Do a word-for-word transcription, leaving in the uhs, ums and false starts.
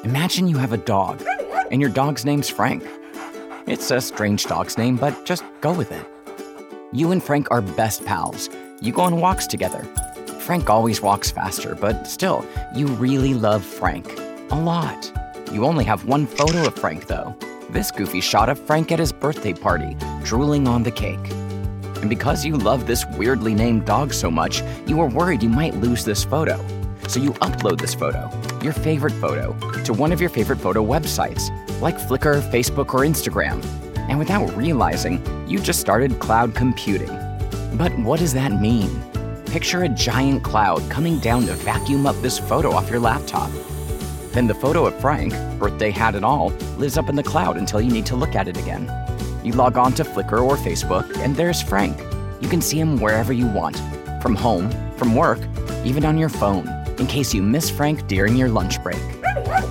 Imagine you have a dog, and your dog's name's Frank. It's a strange dog's name, but just go with it. You and Frank are best pals. You go on walks together. Frank always walks faster, but still, you really love Frank. A lot. You only have one photo of Frank, though. This goofy shot of Frank at his birthday party, drooling on the cake. And because you love this weirdly named dog so much, you were worried you might lose this photo. So you upload this photo, your favorite photo, to one of your favorite photo websites, like Flickr, Facebook, or Instagram. And without realizing, you just started cloud computing. But what does that mean? Picture a giant cloud coming down to vacuum up this photo off your laptop. Then the photo of Frank, birthday hat and all, lives up in the cloud until you need to look at it again. You log on to Flickr or Facebook, and there's Frank. You can see him wherever you want, from home, from work, even on your phone, in case you miss Frank during your lunch break.